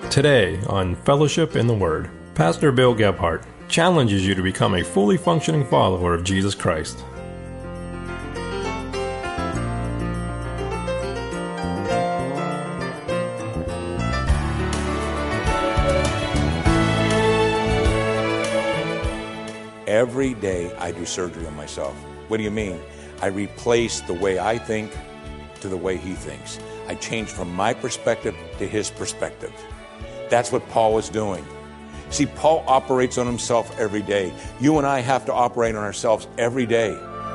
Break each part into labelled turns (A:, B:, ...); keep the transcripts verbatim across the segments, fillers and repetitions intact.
A: Today on Fellowship in the Word, Pastor Bill Gebhardt challenges you to become a fully functioning follower of Jesus Christ.
B: Every day I do surgery on myself. What do you mean? I replace the way I think to the way he thinks. I change from my perspective to his perspective. That's what Paul is doing. See, Paul operates on himself every day. You and I have to operate on ourselves every day.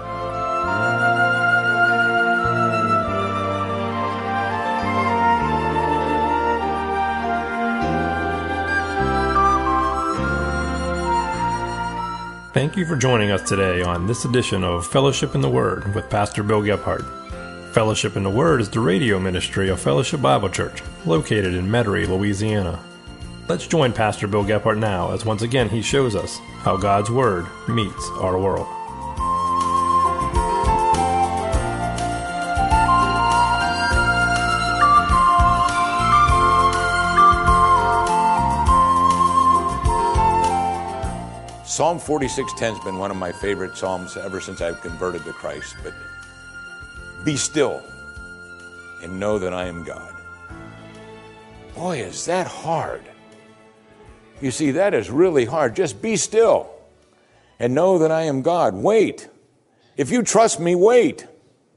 A: Thank you for joining us today on this edition of Fellowship in the Word with Pastor Bill Gebhardt. Fellowship in the Word is the radio ministry of Fellowship Bible Church, located in Metairie, Louisiana. Let's join Pastor Bill Gebhardt now as once again he shows us how God's Word meets our world.
B: Psalm forty-six ten has been one of my favorite psalms ever since I've converted to Christ. But be still and know that I am God. Boy, is that hard. You see, that is really hard. Just be still and know that I am God. Wait. If you trust me, wait.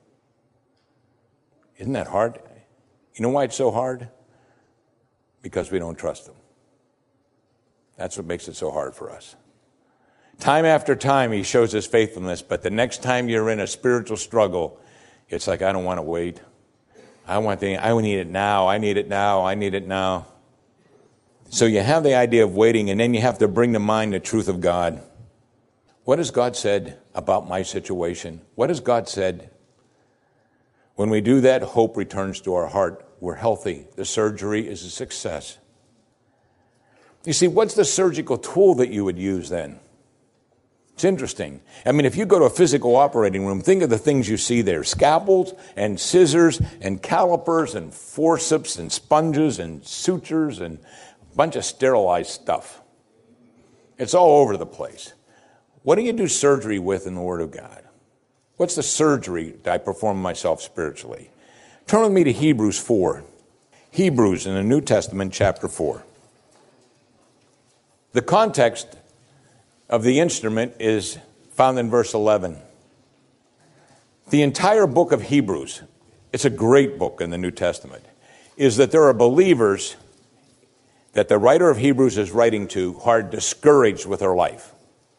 B: Isn't that hard? You know why it's so hard? Because we don't trust him. That's what makes it so hard for us. Time after time, he shows his faithfulness, but the next time you're in a spiritual struggle, it's like, I don't want to wait. I want the, I need it now. I need it now. I need it now. So you have the idea of waiting, and then you have to bring to mind the truth of God. What has God said about my situation? What has God said? When we do that, hope returns to our heart. We're healthy. The surgery is a success. You see, what's the surgical tool that you would use then? It's interesting. I mean, if you go to a physical operating room, think of the things you see there. Scalpels and scissors and calipers and forceps and sponges and sutures and a bunch of sterilized stuff. It's all over the place. What do you do surgery with in the Word of God? What's the surgery that I perform myself spiritually? Turn with me to Hebrews four. Hebrews in the New Testament, chapter four. The context of the instrument is found in verse eleven. The entire book of Hebrews, it's a great book in the New Testament, is that there are believers that the writer of Hebrews is writing to who are discouraged with their life.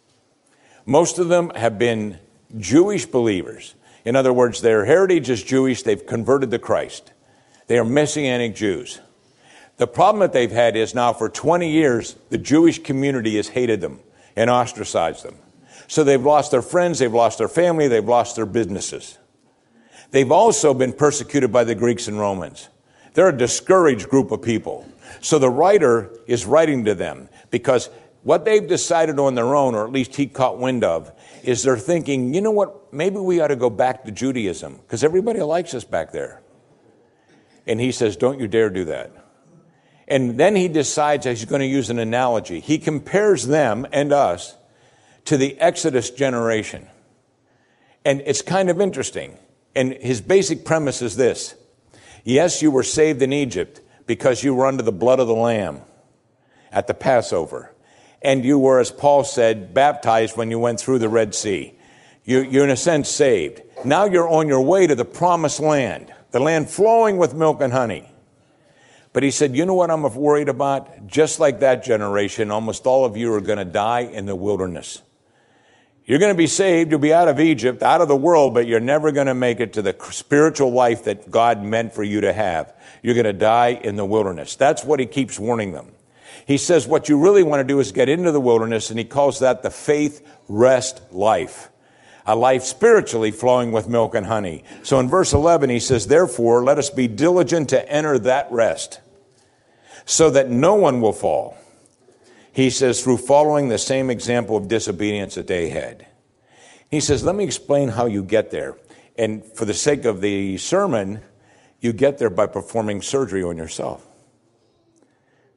B: Most of them have been Jewish believers. In other words, their heritage is Jewish. They've converted to Christ. They are Messianic Jews. The problem that they've had is now for twenty years, the Jewish community has hated them and ostracized them. So they've lost their friends, they've lost their family, they've lost their businesses. They've also been persecuted by the Greeks and Romans. They're a discouraged group of people. So the writer is writing to them because what they've decided on their own, or at least he caught wind of, is they're thinking, you know what, maybe we ought to go back to Judaism because everybody likes us back there. And he says, don't you dare do that. And then he decides that he's going to use an analogy. He compares them and us to the Exodus generation. And it's kind of interesting. And his basic premise is this. Yes, you were saved in Egypt because you were under the blood of the Lamb at the Passover. And you were, as Paul said, baptized when you went through the Red Sea. You, you're in a sense saved. Now you're on your way to the promised land, the land flowing with milk and honey. But he said, you know what I'm worried about? Just like that generation, almost all of you are going to die in the wilderness. You're going to be saved. You'll be out of Egypt, out of the world, but you're never going to make it to the spiritual life that God meant for you to have. You're going to die in the wilderness. That's what he keeps warning them. He says what you really want to do is get into the wilderness, and he calls that the faith rest life. A life spiritually flowing with milk and honey. So in verse eleven, he says, therefore, let us be diligent to enter that rest, so that no one will fall. He says, through following the same example of disobedience that they had. He says, let me explain how you get there. And for the sake of the sermon, you get there by performing surgery on yourself.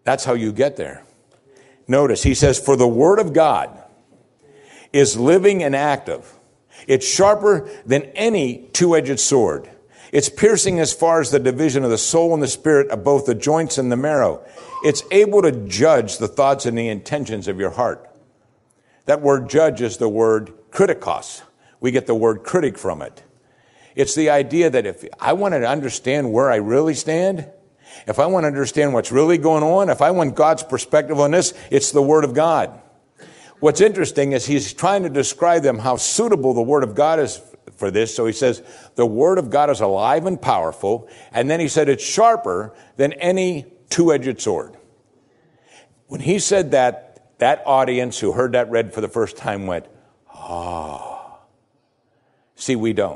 B: That's how you get there. Notice, he says, for the word of God is living and active. It's sharper than any two-edged sword. It's piercing as far as the division of the soul and the spirit, of both the joints and the marrow. It's able to judge the thoughts and the intentions of your heart. That word judge is the word kritikos. We get the word critic from it. It's the idea that if I want to understand where I really stand, if I want to understand what's really going on, if I want God's perspective on this, it's the Word of God. What's interesting is he's trying to describe them how suitable the Word of God is for this. So he says, the Word of God is alive and powerful. And then he said it's sharper than any two-edged sword. When he said that, that audience who heard that read for the first time went, ah. See, we don't.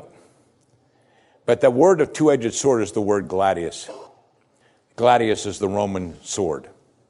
B: But the word of two-edged sword is the word gladius. Gladius is the Roman sword.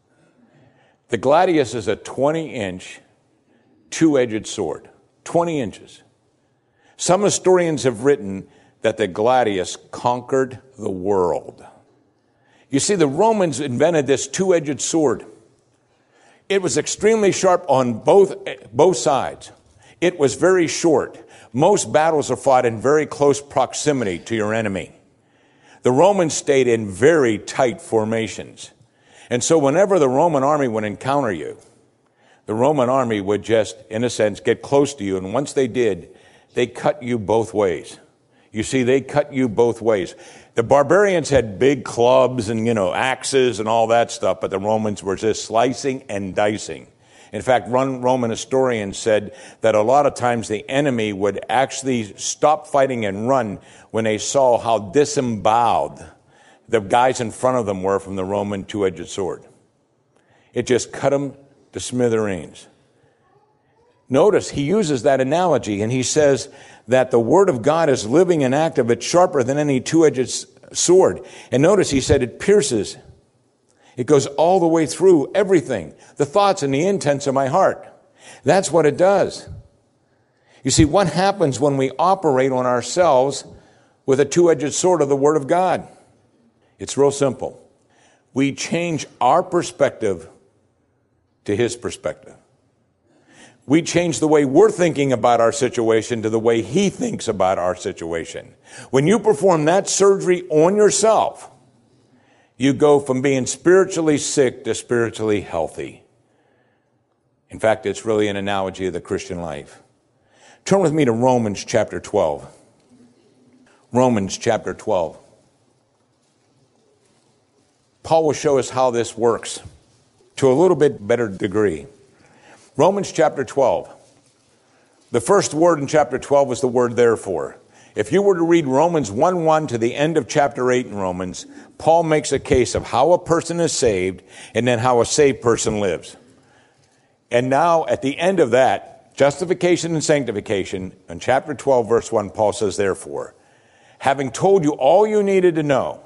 B: The gladius is a twenty-inch two-edged sword. twenty inches. Some historians have written that the gladius conquered the world. You see, the Romans invented this two-edged sword. It was extremely sharp on both, both sides. It was very short. Most battles are fought in very close proximity to your enemy. The Romans stayed in very tight formations. And so whenever the Roman army would encounter you, the Roman army would just, in a sense, get close to you. And once they did, they cut you both ways. You see, they cut you both ways. The barbarians had big clubs and, you know, axes and all that stuff, but the Romans were just slicing and dicing. In fact, one Roman historian said that a lot of times the enemy would actually stop fighting and run when they saw how disemboweled the guys in front of them were from the Roman two-edged sword. It just cut them to smithereens. Notice he uses that analogy, and he says that the Word of God is living and active. It's sharper than any two-edged sword. And notice he said it pierces. It goes all the way through everything, the thoughts and the intents of my heart. That's what it does. You see, what happens when we operate on ourselves with a two-edged sword of the Word of God? It's real simple. We change our perspective to His perspective. We change the way we're thinking about our situation to the way He thinks about our situation. When you perform that surgery on yourself, you go from being spiritually sick to spiritually healthy. In fact, it's really an analogy of the Christian life. Turn with me to Romans chapter twelve. Romans chapter twelve. Paul will show us how this works to a little bit better degree. Romans chapter twelve. The first word in chapter twelve was the word therefore. If you were to read Romans one one to the end of chapter eight in Romans, Paul makes a case of how a person is saved and then how a saved person lives. And now at the end of that, justification and sanctification, in chapter twelve, verse one, Paul says, therefore, having told you all you needed to know,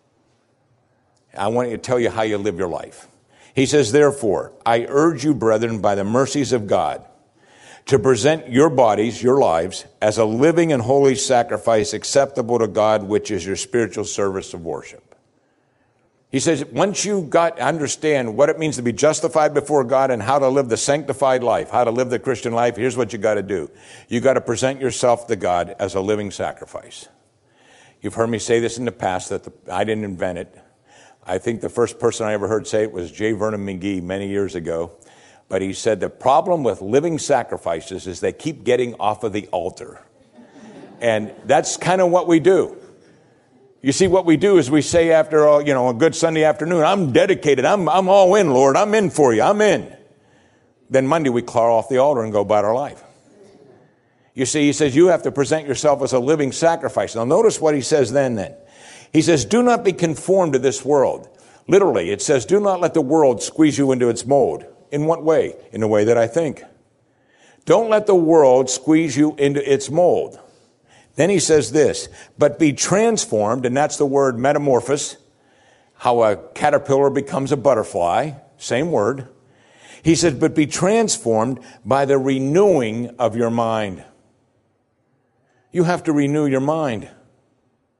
B: I want to tell you how you live your life. He says, therefore, I urge you, brethren, by the mercies of God, to present your bodies, your lives, as a living and holy sacrifice acceptable to God, which is your spiritual service of worship. He says, once you got understand what it means to be justified before God and how to live the sanctified life, how to live the Christian life, here's what you got to do. You got to present yourself to God as a living sacrifice. You've heard me say this in the past, that the, I didn't invent it. I think the first person I ever heard say it was J. Vernon McGee many years ago. But he said the problem with living sacrifices is they keep getting off of the altar. And that's kind of what we do. You see, what we do is we say after all, you know, a good Sunday afternoon, I'm dedicated. I'm, I'm all in, Lord. I'm in for you. I'm in. Then Monday we claw off the altar and go about our life. You see, he says you have to present yourself as a living sacrifice. Now notice what he says then then. He says, do not be conformed to this world. Literally, it says, do not let the world squeeze you into its mold. In what way? In the way that I think. Don't let the world squeeze you into its mold. Then he says this, but be transformed, and that's the word metamorphosis, how a caterpillar becomes a butterfly, same word. He says, but be transformed by the renewing of your mind. You have to renew your mind.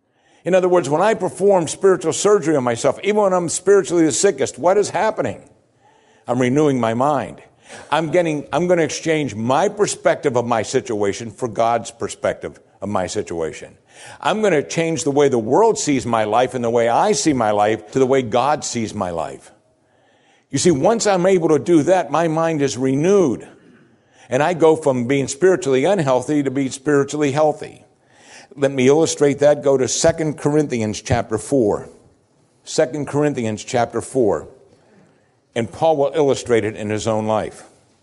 B: In other words, when I perform spiritual surgery on myself, even when I'm spiritually the sickest, what is happening? I'm renewing my mind. I'm getting, I'm going to exchange my perspective of my situation for God's perspective of my situation. I'm going to change the way the world sees my life and the way I see my life to the way God sees my life. You see, once I'm able to do that, my mind is renewed. And I go from being spiritually unhealthy to being spiritually healthy. Let me illustrate that. Go to Second Corinthians chapter four. Second Corinthians chapter four. And Paul will illustrate it in his own life.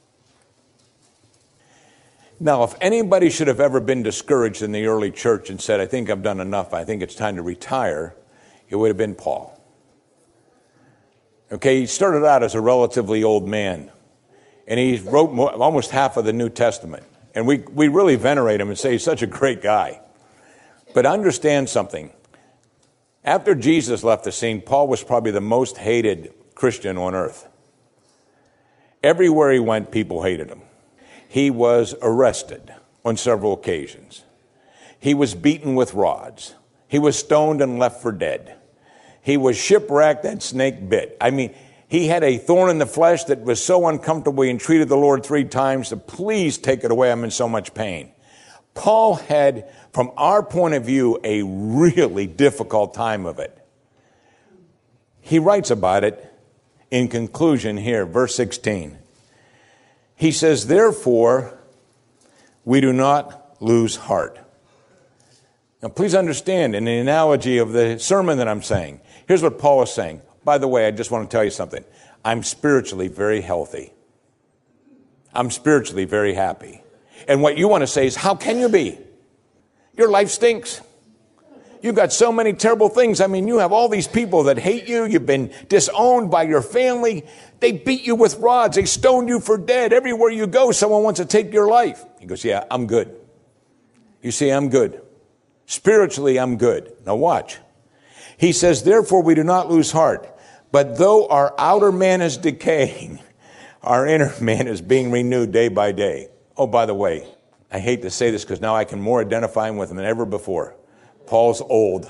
B: Now, if anybody should have ever been discouraged in the early church and said, I think I've done enough, I think it's time to retire, it would have been Paul. Okay, he started out as a relatively old man. And he wrote almost half of the New Testament. And we, we really venerate him and say he's such a great guy. But understand something. After Jesus left the scene, Paul was probably the most hated Christian on earth. Everywhere he went, people hated him. He was arrested on several occasions. He was beaten with rods. He was stoned and left for dead. He was shipwrecked and snake bit. I mean, he had a thorn in the flesh that was so uncomfortable. He entreated the Lord three times to please take it away. I'm in so much pain. Paul had, from our point of view, a really difficult time of it. He writes about it in conclusion here, verse sixteen. He says, therefore, we do not lose heart. Now, please understand, in the analogy of the sermon that I'm saying, here's what Paul is saying. By the way, I just want to tell you something. I'm spiritually very healthy. I'm spiritually very happy. And what you want to say is, how can you be? Your life stinks. You've got so many terrible things. I mean, you have all these people that hate you. You've been disowned by your family. They beat you with rods. They stoned you for dead. Everywhere you go, someone wants to take your life. He goes, yeah, I'm good. You see, I'm good. Spiritually, I'm good. Now watch. He says, therefore, we do not lose heart. But though our outer man is decaying, our inner man is being renewed day by day. Oh, by the way, I hate to say this because now I can more identify with him than ever before. Paul's old.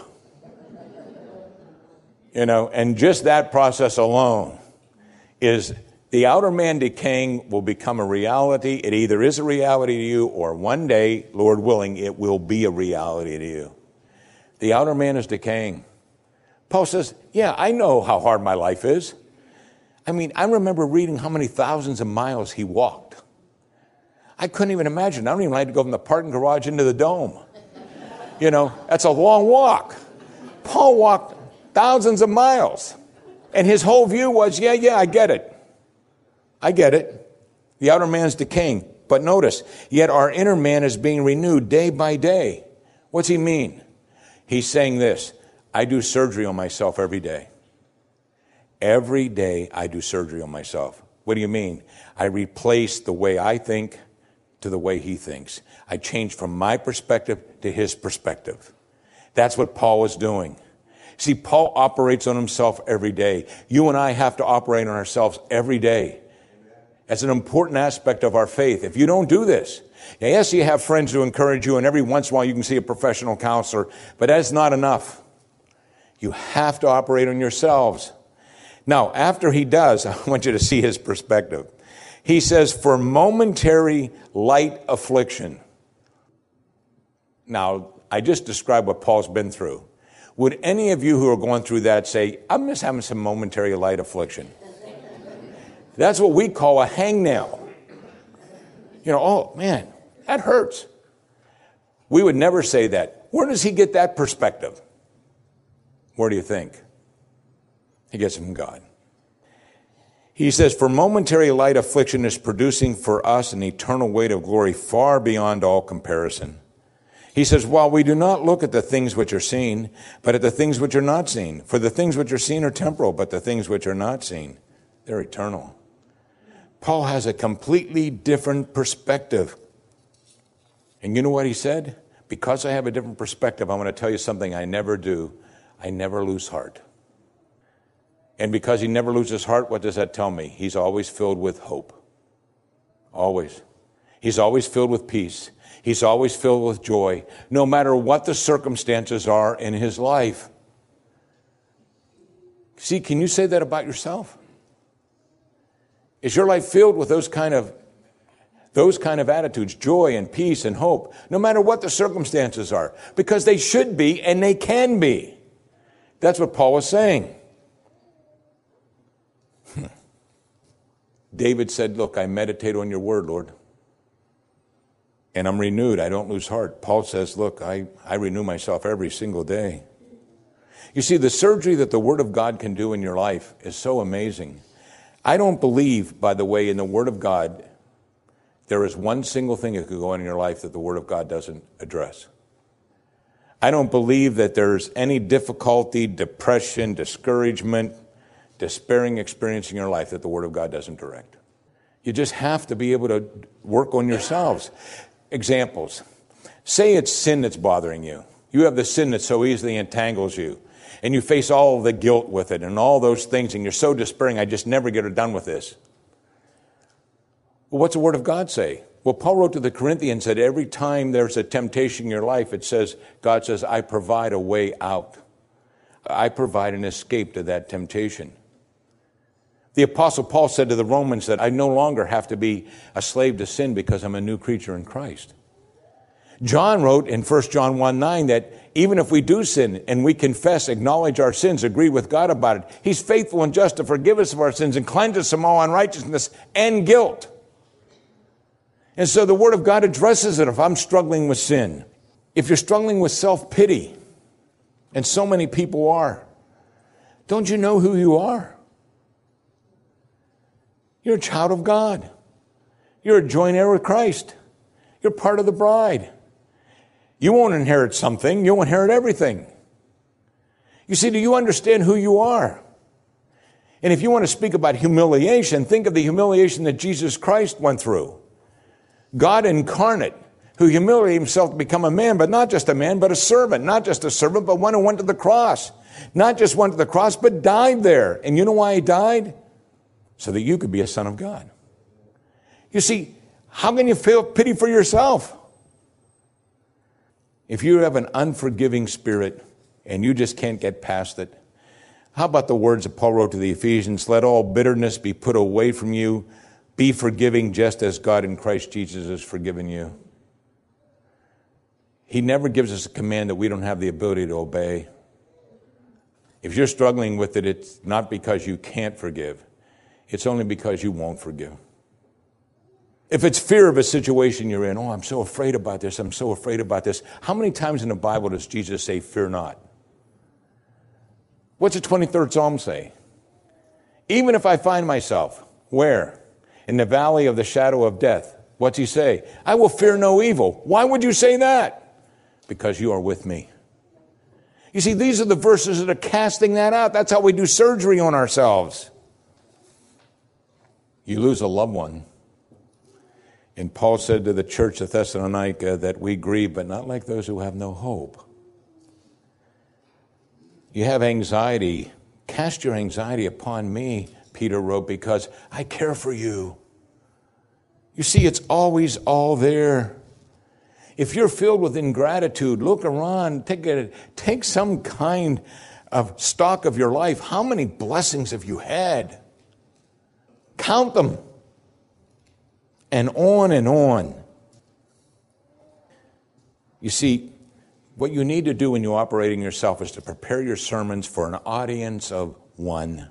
B: You know, and just that process alone is the outer man decaying will become a reality. It either is a reality to you or one day, Lord willing, it will be a reality to you. The outer man is decaying. Paul says, yeah, I know how hard my life is. I mean, I remember reading how many thousands of miles he walked. I couldn't even imagine. I don't even like to go from the parking garage into the dome. You know, that's a long walk. Paul walked thousands of miles. And his whole view was, yeah, yeah, I get it. I get it. The outer man's decaying. But notice, yet our inner man is being renewed day by day. What's he mean? He's saying this, I do surgery on myself every day. Every day I do surgery on myself. What do you mean? I replace the way I think to the way he thinks. I change from my perspective to his perspective. That's what Paul was doing. See, Paul operates on himself every day. You and I have to operate on ourselves every day. That's an important aspect of our faith. If you don't do this, yes, you have friends who encourage you, and every once in a while you can see a professional counselor, but that's not enough. You have to operate on yourselves. Now, after he does, I want you to see his perspective. He says, for momentary light affliction. Now, I just described what Paul's been through. Would any of you who are going through that say, I'm just having some momentary light affliction? That's what we call a hangnail. You know, oh, man, that hurts. We would never say that. Where does he get that perspective? Where do you think? He gets it from God. He says, for momentary light affliction is producing for us an eternal weight of glory far beyond all comparison. He says, while we do not look at the things which are seen, but at the things which are not seen. For the things which are seen are temporal, but the things which are not seen, they're eternal. Paul has a completely different perspective. And you know what he said? Because I have a different perspective, I'm going to tell you something I never do. I never lose heart. And because he never loses heart, what does that tell me? He's always filled with hope. Always. He's always filled with peace. He's always filled with joy, no matter what the circumstances are in his life. See, can you say that about yourself? Is your life filled with those kind of those kind of attitudes, joy and peace and hope, no matter what the circumstances are? Because they should be and they can be. That's what Paul was saying. David said, look, I meditate on your word, Lord, and I'm renewed. I don't lose heart. Paul says, look, I, I renew myself every single day. You see, the surgery that the Word of God can do in your life is so amazing. I don't believe, by the way, in the Word of God, there is one single thing that could go on in your life that the Word of God doesn't address. I don't believe that there's any difficulty, depression, discouragement, despairing experience in your life that the Word of God doesn't direct. You just have to be able to work on yourselves. Examples. Say it's sin that's bothering you. You have the sin that so easily entangles you. And you face all the guilt with it and all those things, and you're so despairing, I just never get it done with this. Well, what's the Word of God say? Well, Paul wrote to the Corinthians that every time there's a temptation in your life, it says, God says, I provide a way out. I provide an escape to that temptation. The Apostle Paul said to the Romans that I no longer have to be a slave to sin because I'm a new creature in Christ. John wrote in First John one nine that even if we do sin and we confess, acknowledge our sins, agree with God about it, He's faithful and just to forgive us of our sins and cleanse us from all unrighteousness and guilt. And so the Word of God addresses it if I'm struggling with sin. If you're struggling with self-pity, and so many people are, don't you know who you are? You're a child of God. You're a joint heir with Christ. You're part of the bride. You won't inherit something. You'll inherit everything. You see, do you understand who you are? And if you want to speak about humiliation, think of the humiliation that Jesus Christ went through. God incarnate, who humiliated himself to become a man, but not just a man, but a servant. Not just a servant, but one who went to the cross. Not just went to the cross, but died there. And you know why he died? So that you could be a son of God. You see, how can you feel pity for yourself? If you have an unforgiving spirit and you just can't get past it, how about the words that Paul wrote to the Ephesians? Let all bitterness be put away from you. Be forgiving just as God in Christ Jesus has forgiven you. He never gives us a command that we don't have the ability to obey. If you're struggling with it, it's not because you can't forgive. It's only because you won't forgive. If it's fear of a situation you're in, oh, I'm so afraid about this, I'm so afraid about this. How many times in the Bible does Jesus say, fear not? What's the twenty-third Psalm say? Even if I find myself, where? In the valley of the shadow of death. What's he say? I will fear no evil. Why would you say that? Because you are with me. You see, these are the verses that are casting that out. That's how we do surgery on ourselves. You lose a loved one. And Paul said to the church of Thessalonica that we grieve, but not like those who have no hope. You have anxiety. Cast your anxiety upon me, Peter wrote, because I care for you. You see, it's always all there. If you're filled with ingratitude, look around, take a, take some kind of stock of your life. How many blessings have you had? Count them. And on and on. You see, what you need to do when you're operating yourself is to prepare your sermons for an audience of one.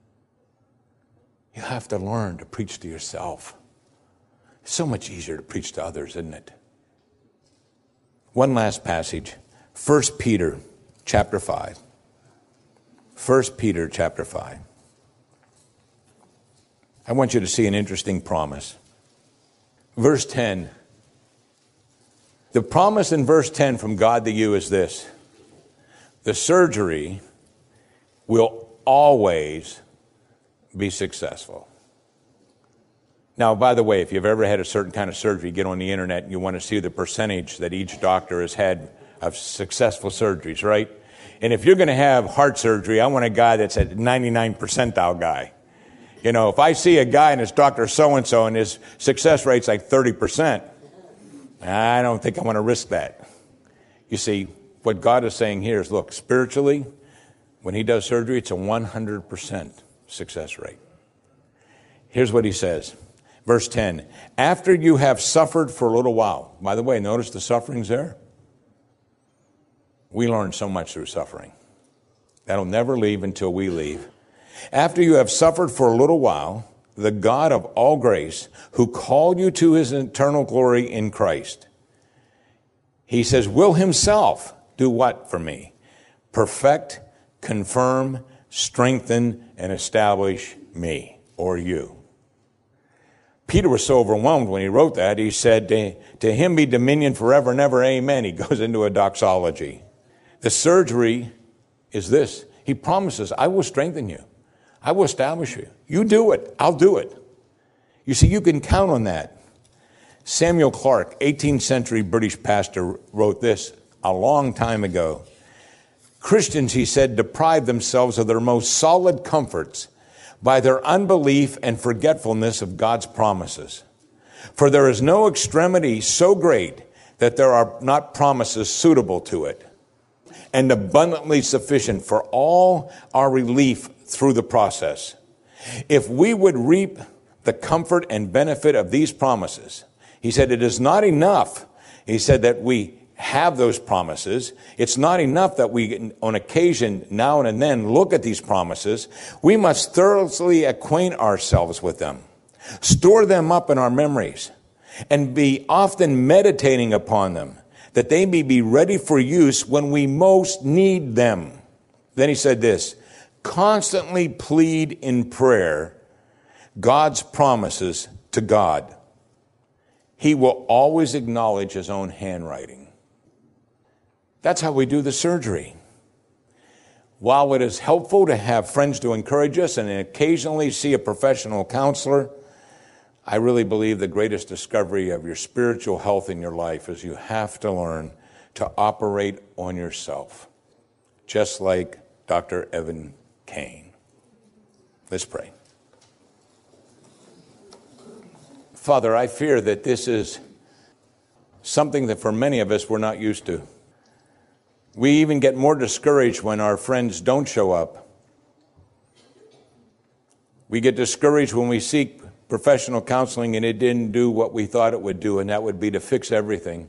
B: You have to learn to preach to yourself. It's so much easier to preach to others, isn't it? One last passage. First Peter chapter five. First Peter chapter five. I want you to see an interesting promise. Verse ten. The promise in verse ten from God to you is this. The surgery will always be successful. Now, by the way, if you've ever had a certain kind of surgery, get on the internet and you want to see the percentage that each doctor has had of successful surgeries, right? And if you're going to have heart surgery, I want a guy that's a ninety-nine percentile guy. You know, if I see a guy and it's Doctor So-and-so and his success rate's like thirty percent, I don't think I want to risk that. You see, what God is saying here is, look, spiritually, when he does surgery, it's a one hundred percent success rate. Here's what he says. Verse ten, after you have suffered for a little while. By the way, notice the suffering's there. We learn so much through suffering. That'll never leave until we leave. After you have suffered for a little while, the God of all grace, who called you to his eternal glory in Christ, he says, will himself do what for me? Perfect, confirm, strengthen, and establish me or you. Peter was so overwhelmed when he wrote that, he said, to, to him be dominion forever and ever, amen. He goes into a doxology. The surgery is this. He promises, I will strengthen you. I will establish you. You do it. I'll do it. You see, you can count on that. Samuel Clarke, eighteenth century British pastor, wrote this a long time ago. Christians, he said, deprive themselves of their most solid comforts by their unbelief and forgetfulness of God's promises. For there is no extremity so great that there are not promises suitable to it, and abundantly sufficient for all our relief through the process. If we would reap the comfort and benefit of these promises, he said, it is not enough, he said, that we have those promises. It's not enough that we, on occasion, now and then, look at these promises. We must thoroughly acquaint ourselves with them, store them up in our memories, and be often meditating upon them, that they may be ready for use when we most need them. Then he said this, constantly plead in prayer God's promises to God. He will always acknowledge his own handwriting. That's how we do the surgery. While it is helpful to have friends to encourage us and occasionally see a professional counselor, I really believe the greatest discovery of your spiritual health in your life is you have to learn to operate on yourself, just like Doctor Evan Kane. Let's pray. Father, I fear that this is something that for many of us we're not used to. We even get more discouraged when our friends don't show up. We get discouraged when we seek professional counseling and it didn't do what we thought it would do, and that would be to fix everything.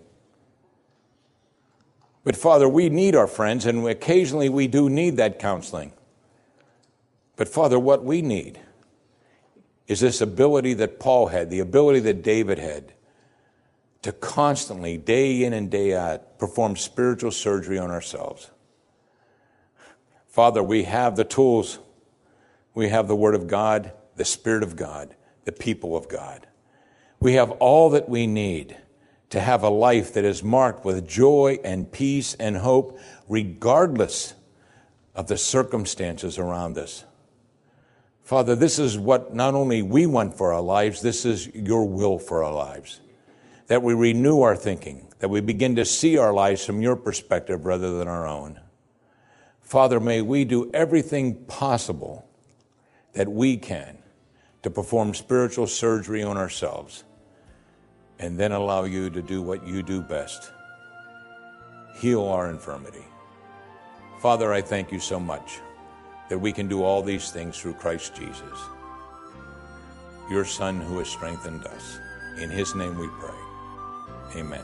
B: But Father, we need our friends, and occasionally we do need that counseling. But Father, what we need is this ability that Paul had, the ability that David had, to constantly, day in and day out, perform spiritual surgery on ourselves. Father, we have the tools. We have the Word of God, the Spirit of God, the people of God. We have all that we need to have a life that is marked with joy and peace and hope, regardless of the circumstances around us. Father, this is what not only we want for our lives, this is your will for our lives. That we renew our thinking, that we begin to see our lives from your perspective rather than our own. Father, may we do everything possible that we can to perform spiritual surgery on ourselves, and then allow you to do what you do best. Heal our infirmity. Father, I thank you so much that we can do all these things through Christ Jesus, your Son who has strengthened us. In his name we pray. Amen.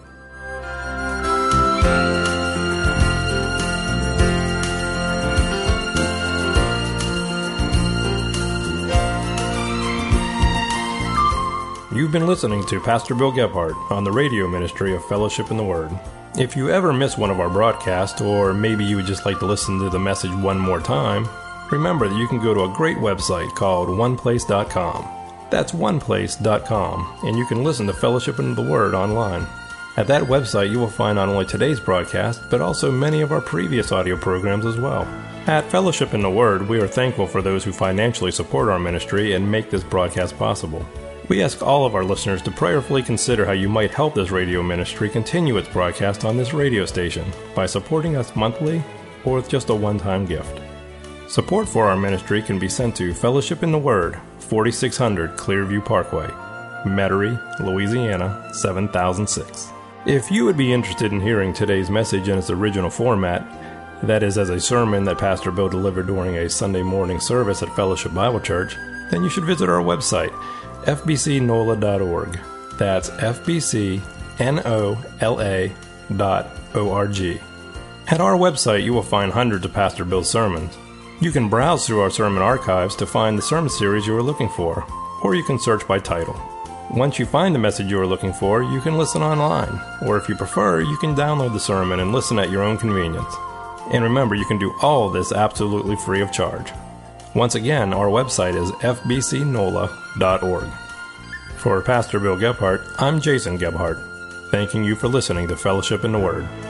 A: You've been listening to Pastor Bill Gebhardt on the radio ministry of Fellowship in the Word. If you ever miss one of our broadcasts, or maybe you would just like to listen to the message one more time, remember that you can go to a great website called one place dot com. That's one place dot com, and you can listen to Fellowship in the Word online. At that website, you will find not only today's broadcast, but also many of our previous audio programs as well. At Fellowship in the Word, we are thankful for those who financially support our ministry and make this broadcast possible. We ask all of our listeners to prayerfully consider how you might help this radio ministry continue its broadcast on this radio station by supporting us monthly or with just a one-time gift. Support for our ministry can be sent to Fellowship in the Word, forty-six hundred Clearview Parkway, Metairie, Louisiana, seven thousand six. If you would be interested in hearing today's message in its original format, that is as a sermon that Pastor Bill delivered during a Sunday morning service at Fellowship Bible Church, then you should visit our website, f b c nola dot org. That's f b c nola dot org. At our website, you will find hundreds of Pastor Bill's sermons. You can browse through our sermon archives to find the sermon series you are looking for, or you can search by title. Once you find the message you are looking for, you can listen online, or if you prefer, you can download the sermon and listen at your own convenience. And remember, you can do all of this absolutely free of charge. Once again, our website is f b c nola dot org. For Pastor Bill Gebhardt, I'm Jason Gebhardt, thanking you for listening to Fellowship in the Word.